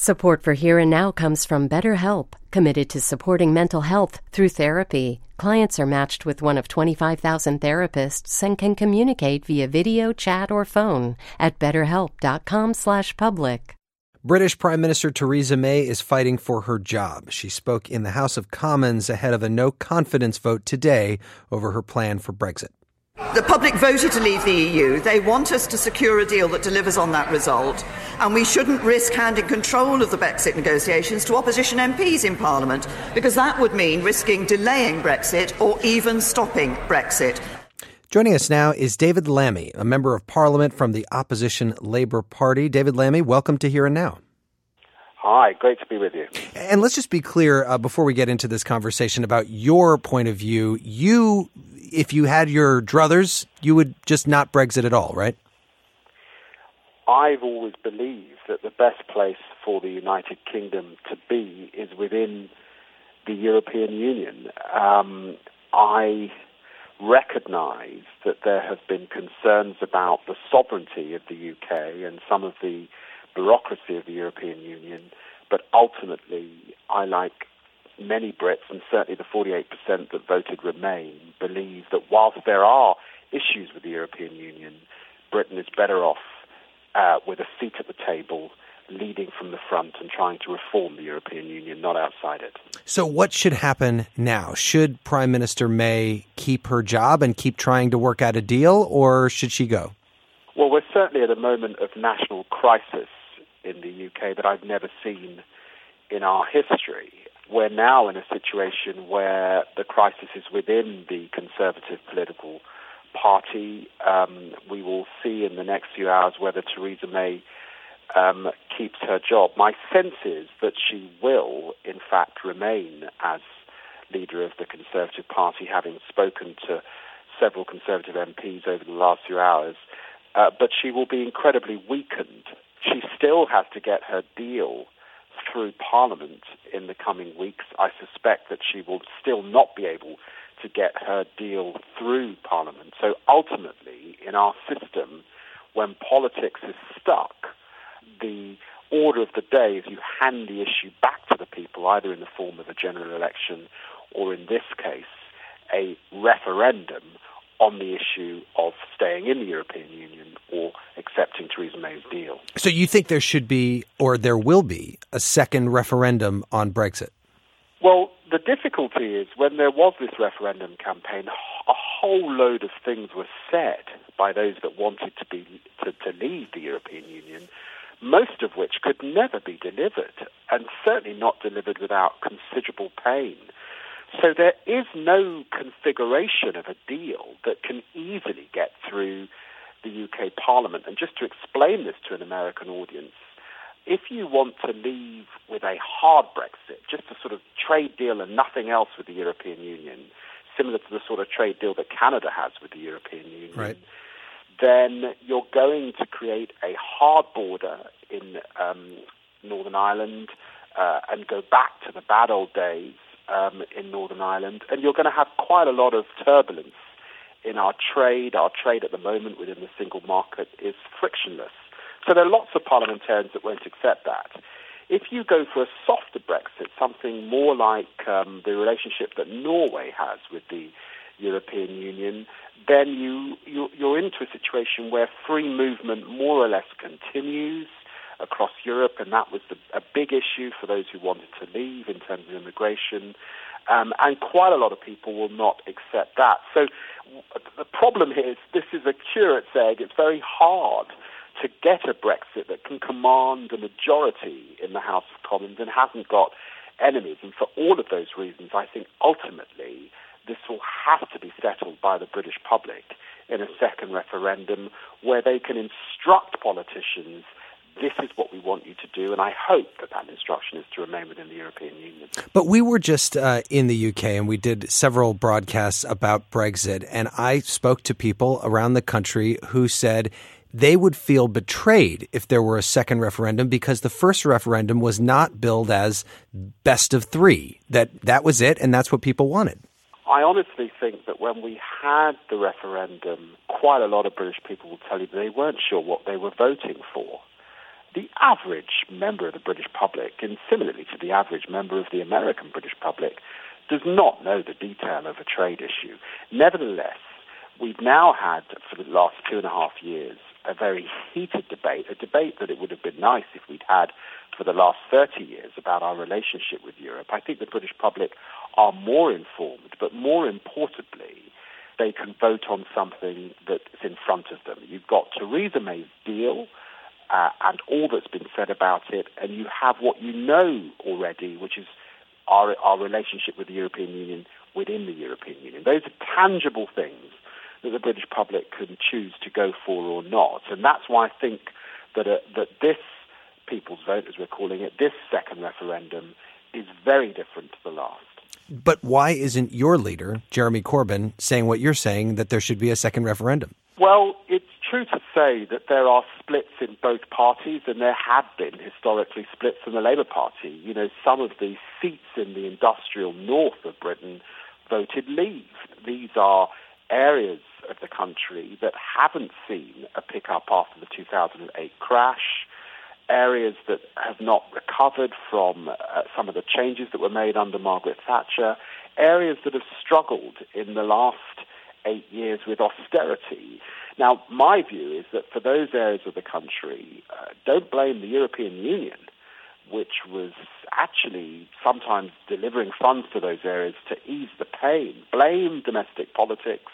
Support for Here and Now comes from BetterHelp, committed to supporting mental health through therapy. Clients are matched with one of 25,000 therapists and can communicate via video, chat, or phone at betterhelp.com/public. British Prime Minister Theresa May is fighting for her job. She spoke in the House of Commons ahead of a no-confidence vote today over her plan for Brexit. The public voted to leave the EU. They want us to secure a deal that delivers on that result, and we shouldn't risk handing control of the Brexit negotiations to opposition MPs in Parliament, because that would mean risking delaying Brexit or even stopping Brexit. Joining us now is David Lammy, a member of Parliament from the opposition Labour Party. David Lammy, welcome to Here and Now. Hi, great to be with you. And let's just be clear before we get into this conversation about your point of view. If you had your druthers, you would just not Brexit at all, right? I've always believed that the best place for the United Kingdom to be is within the European Union. I recognise that there have been concerns about the sovereignty of the UK and some of the bureaucracy of the European Union, but ultimately, I, like many Brits, and certainly the 48% that voted Remain, believe that whilst there are issues with the European Union, Britain is better off with a seat at the table, leading from the front and trying to reform the European Union, not outside it. So what should happen now? Should Prime Minister May keep her job and keep trying to work out a deal, or should she go? Well, we're certainly at a moment of national crisis in the UK that I've never seen in our history. We're now in a situation where the crisis is within the Conservative political party. We will see in the next few hours whether Theresa May keeps her job. My sense is that she will, in fact, remain as leader of the Conservative Party, having spoken to several Conservative MPs over the last few hours, but she will be incredibly weakened. She still has to get her deal through Parliament in the coming weeks. I suspect that she will still not be able to get her deal through Parliament. So ultimately, in our system, when politics is stuck, the order of the day is you hand the issue back to the people, either in the form of a general election or, in this case, a referendum on the issue of staying in the European Union or accepting Theresa May's deal. So you think there should be, or there will be, a second referendum on Brexit? Well, the difficulty is when there was this referendum campaign, a whole load of things were said by those that wanted to leave the European Union, most of which could never be delivered, and certainly not delivered without considerable pain. So there is no configuration of a deal that can easily get through the UK Parliament. And just to explain this to an American audience, if you want to leave with a hard Brexit, just a sort of trade deal and nothing else with the European Union, similar to the sort of trade deal that Canada has with the European Union, right, then you're going to create a hard border in Northern Ireland and go back to the bad old days in Northern Ireland, and you're going to have quite a lot of turbulence in our trade. Our trade at the moment within the single market is frictionless. So there are lots of parliamentarians that won't accept that. If you go for a softer Brexit, something more like the relationship that Norway has with the European Union, then you're into a situation where free movement more or less continues across Europe, and that was a big issue for those who wanted to leave in terms of immigration, and quite a lot of people will not accept that. So the problem here is this is a curate's egg. It's very hard to get a Brexit that can command a majority in the House of Commons and hasn't got enemies. And for all of those reasons, I think ultimately this will have to be settled by the British public in a second referendum where they can instruct politicians, this is what we want you to do, and I hope that instruction is to remain within the European Union. But we were just in the UK, and we did several broadcasts about Brexit, and I spoke to people around the country who said they would feel betrayed if there were a second referendum because the first referendum was not billed as best of three, that was it, and that's what people wanted. I honestly think that when we had the referendum, quite a lot of British people will tell you that they weren't sure what they were voting for. the average member of the British public, and similarly to the average member of the American British public, does not know the detail of a trade issue. Nevertheless, we've now had, for the last 2.5 years, a very heated debate, a debate that it would have been nice if we'd had for the last 30 years about our relationship with Europe. I think the British public are more informed, but more importantly, they can vote on something that's in front of them. You've got Theresa May's deal and all that's been said about it, and you have what you know already, which is our relationship with the European Union within the European Union. Those are tangible things that the British public can choose to go for or not. And that's why I think that this people's vote, as we're calling it, this second referendum, is very different to the last. But why isn't your leader, Jeremy Corbyn, saying what you're saying, that there should be a second referendum? Well, it's true to say that there are splits in both parties, and there have been historically splits in the Labour Party. You know, some of the seats in the industrial north of Britain voted Leave. These are areas of the country that haven't seen a pickup after the 2008 crash, areas that have not recovered from some of the changes that were made under Margaret Thatcher, areas that have struggled in the last 8 years with austerity. Now, my view is that for those areas of the country, don't blame the European Union, which was actually sometimes delivering funds to those areas to ease the pain. Blame domestic politics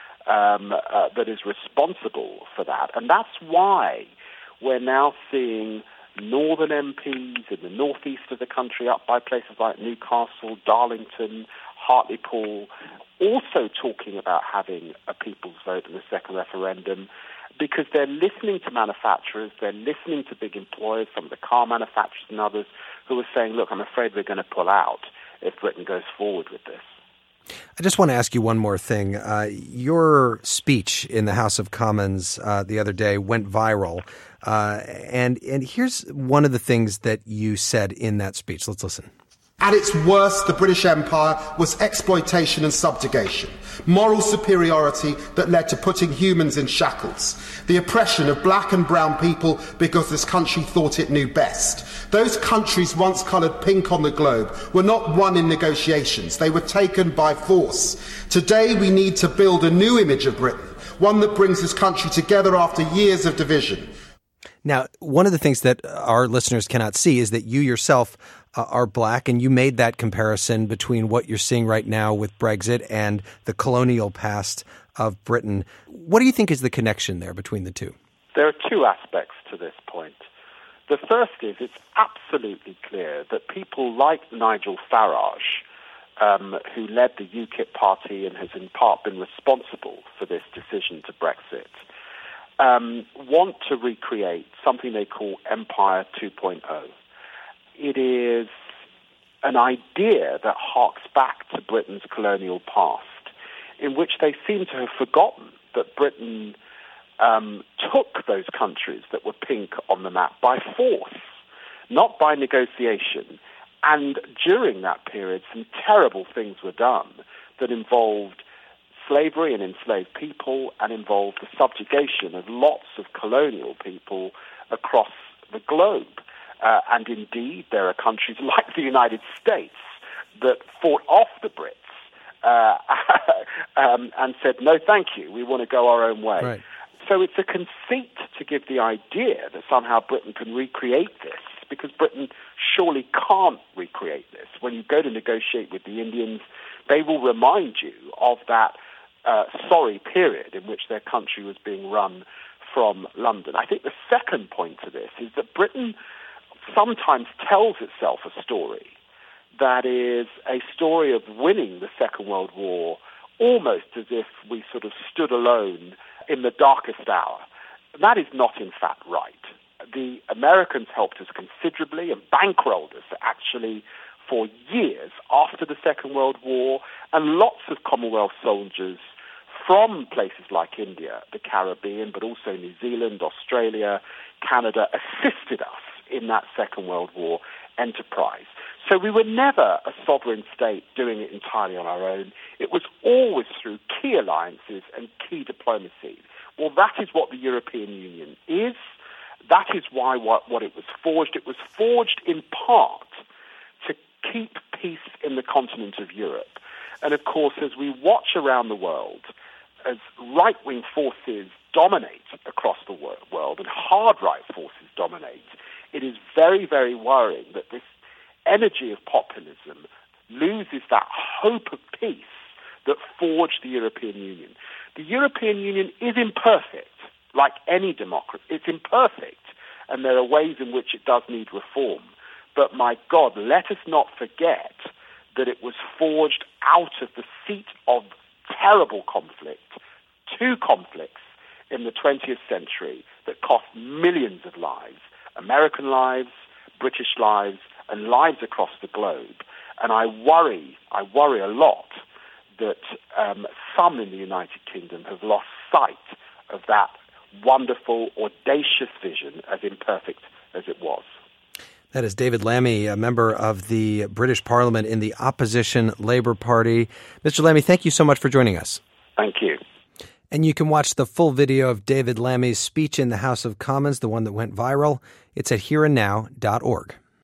that is responsible for that. And that's why we're now seeing northern MPs in the northeast of the country, up by places like Newcastle, Darlington, Hartlepool, also talking about having a people's vote in the second referendum, because they're listening to manufacturers, they're listening to big employers, some of the car manufacturers and others, who are saying, look, I'm afraid we're going to pull out if Britain goes forward with this. I just want to ask you one more thing. Your speech in the House of Commons the other day went viral. And here's one of the things that you said in that speech. Let's listen. At its worst, the British Empire was exploitation and subjugation, moral superiority that led to putting humans in shackles, the oppression of black and brown people because this country thought it knew best. Those countries once coloured pink on the globe were not won in negotiations, they were taken by force. Today we need to build a new image of Britain, one that brings this country together after years of division. Now, one of the things that our listeners cannot see is that you yourself are black, and you made that comparison between what you're seeing right now with Brexit and the colonial past of Britain. What do you think is the connection there between the two? There are two aspects to this point. The first is it's absolutely clear that people like Nigel Farage, who led the UKIP party and has in part been responsible for this decision to Brexit, want to recreate something they call Empire 2.0. It is an idea that harks back to Britain's colonial past, in which they seem to have forgotten that Britain took those countries that were pink on the map by force, not by negotiation. And during that period, some terrible things were done that involved slavery and enslaved people and involved the subjugation of lots of colonial people across the globe. And indeed, there are countries like the United States that fought off the Brits and said, no, thank you, we want to go our own way. Right. So it's a conceit to give the idea that somehow Britain can recreate this, because Britain surely can't recreate this. When you go to negotiate with the Indians, they will remind you of that sorry period in which their country was being run from London. I think the second point to this is that Britain sometimes tells itself a story that is a story of winning the Second World War almost as if we sort of stood alone in the darkest hour. That is not, in fact, right. The Americans helped us considerably and bankrolled us, actually, for years after the Second World War, and lots of Commonwealth soldiers from places like India, the Caribbean, but also New Zealand, Australia, Canada, assisted us in that Second World War enterprise. So we were never a sovereign state doing it entirely on our own. It was always through key alliances and key diplomacy. Well, that is what the European Union is, That is why what it was forged. It was forged in part to keep peace in the continent of Europe. And of course, as we watch around the world, as right-wing forces dominate across the world and hard-right forces dominate, it is very, very worrying that this energy of populism loses that hope of peace that forged the European Union. The European Union is imperfect, like any democracy. It's imperfect, and there are ways in which it does need reform. But my God, let us not forget that it was forged out of the seat of terrible conflict, two conflicts in the 20th century that cost millions of lives, American lives, British lives, and lives across the globe. And I worry a lot that some in the United Kingdom have lost sight of that wonderful, audacious vision, as imperfect as it was. That is David Lammy, a member of the British Parliament in the opposition Labour Party. Mr. Lammy, thank you so much for joining us. Thank you. And you can watch the full video of David Lammy's speech in the House of Commons, the one that went viral. It's at hereandnow.org.